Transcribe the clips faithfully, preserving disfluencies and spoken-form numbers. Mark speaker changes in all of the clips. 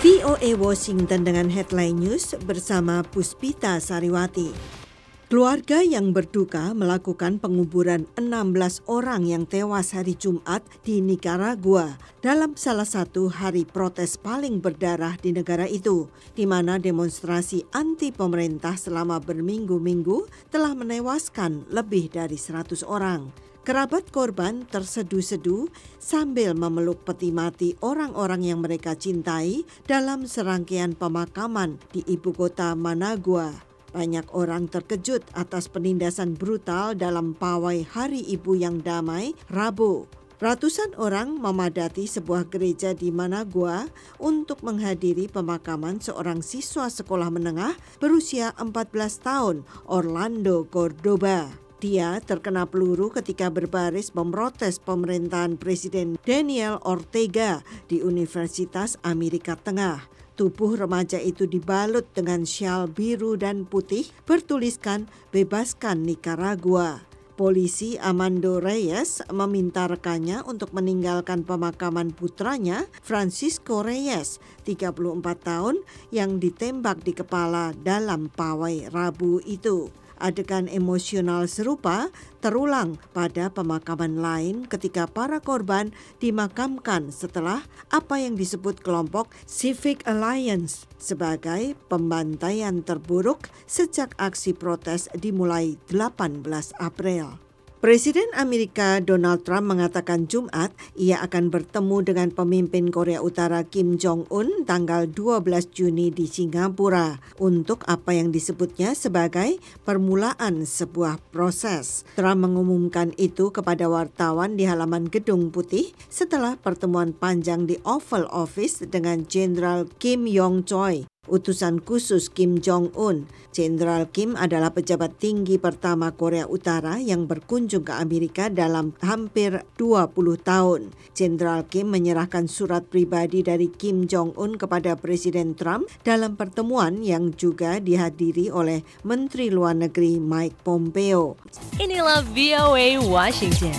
Speaker 1: V O A Washington dengan Headline News bersama Puspita Sariwati. Keluarga yang berduka melakukan penguburan enam belas orang yang tewas hari Jumat di Nicaragua dalam salah satu hari protes paling berdarah di negara itu, di mana demonstrasi anti pemerintah selama berminggu-minggu telah menewaskan lebih dari seratus orang. Kerabat korban tersedu-sedu sambil memeluk peti mati orang-orang yang mereka cintai dalam serangkaian pemakaman di ibu kota Managua. Banyak orang terkejut atas penindasan brutal dalam pawai Hari Ibu yang damai Rabu. Ratusan orang memadati sebuah gereja di Managua untuk menghadiri pemakaman seorang siswa sekolah menengah berusia empat belas tahun, Orlando Cordoba. Dia terkena peluru ketika berbaris memprotes pemerintahan Presiden Daniel Ortega di Universitas Amerika Tengah. Tubuh remaja itu dibalut dengan syal biru dan putih bertuliskan "Bebaskan Nicaragua". Polisi Armando Reyes meminta rekannya untuk meninggalkan pemakaman putranya Francisco Reyes, tiga puluh empat tahun, yang ditembak di kepala dalam pawai Rabu itu. Adegan emosional serupa terulang pada pemakaman lain ketika para korban dimakamkan setelah apa yang disebut kelompok Civic Alliance sebagai pembantaian terburuk sejak aksi protes dimulai delapan belas April. Presiden Amerika Donald Trump mengatakan Jumat ia akan bertemu dengan pemimpin Korea Utara Kim Jong-un tanggal dua belas Juni di Singapura untuk apa yang disebutnya sebagai permulaan sebuah proses. Trump mengumumkan itu kepada wartawan di halaman Gedung Putih setelah pertemuan panjang di Oval Office dengan Jenderal Kim Yong-chol, utusan khusus Kim Jong-un. Jenderal Kim adalah pejabat tinggi pertama Korea Utara yang berkunjung ke Amerika dalam hampir dua puluh tahun. Jenderal Kim menyerahkan surat pribadi dari Kim Jong-un kepada Presiden Trump dalam pertemuan yang juga dihadiri oleh Menteri Luar Negeri Mike Pompeo.
Speaker 2: Inilah V O A Washington.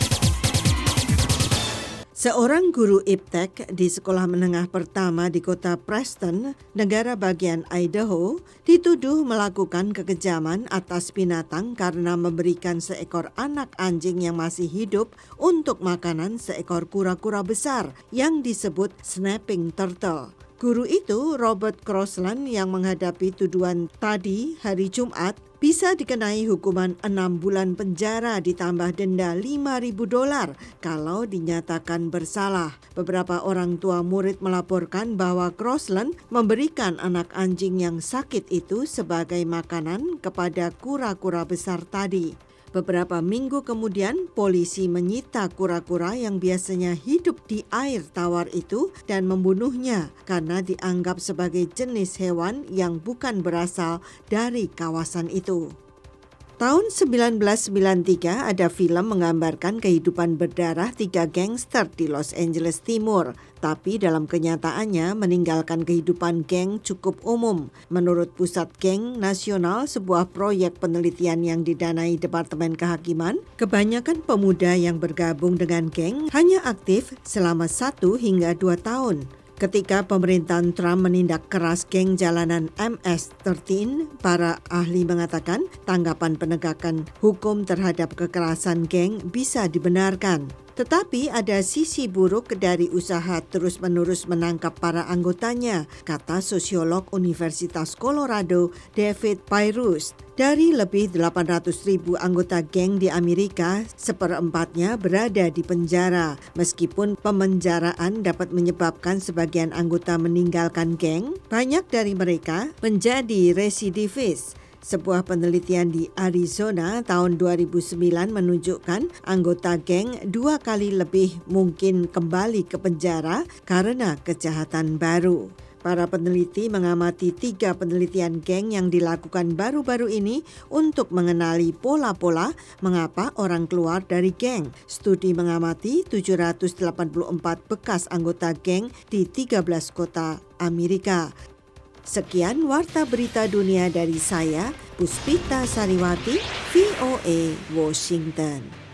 Speaker 1: Seorang guru iptek di sekolah menengah pertama di kota Preston, negara bagian Idaho, dituduh melakukan kekejaman atas binatang karena memberikan seekor anak anjing yang masih hidup untuk makanan seekor kura-kura besar yang disebut snapping turtle. Guru itu, Robert Crossland, yang menghadapi tuduhan tadi hari Jumat, bisa dikenai hukuman enam bulan penjara ditambah denda lima ribu dolar kalau dinyatakan bersalah. Beberapa orang tua murid melaporkan bahwa Crossland memberikan anak anjing yang sakit itu sebagai makanan kepada kura-kura besar tadi. Beberapa minggu kemudian, polisi menyita kura-kura yang biasanya hidup di air tawar itu dan membunuhnya karena dianggap sebagai jenis hewan yang bukan berasal dari kawasan itu. Tahun seribu sembilan ratus sembilan puluh tiga ada film menggambarkan kehidupan berdarah tiga gangster di Los Angeles Timur, tapi dalam kenyataannya meninggalkan kehidupan geng cukup umum. Menurut Pusat Geng Nasional, sebuah proyek penelitian yang didanai Departemen Kehakiman, kebanyakan pemuda yang bergabung dengan geng hanya aktif selama satu hingga dua tahun. Ketika pemerintahan Trump menindak keras geng jalanan M S tiga belas, para ahli mengatakan tanggapan penegakan hukum terhadap kekerasan geng bisa dibenarkan. Tetapi ada sisi buruk dari usaha terus-menerus menangkap para anggotanya, kata sosiolog Universitas Colorado David Pyrus. Dari lebih delapan ratus ribu anggota geng di Amerika, seperempatnya berada di penjara. Meskipun pemenjaraan dapat menyebabkan sebagian anggota meninggalkan geng, banyak dari mereka menjadi residivis. Sebuah penelitian di Arizona tahun dua ribu sembilan menunjukkan anggota geng dua kali lebih mungkin kembali ke penjara karena kejahatan baru. Para peneliti mengamati tiga penelitian geng yang dilakukan baru-baru ini untuk mengenali pola-pola mengapa orang keluar dari geng. Studi mengamati tujuh ratus delapan puluh empat bekas anggota geng di tiga belas kota Amerika. Sekian warta berita dunia dari saya, Puspita Sariwati, V O A Washington.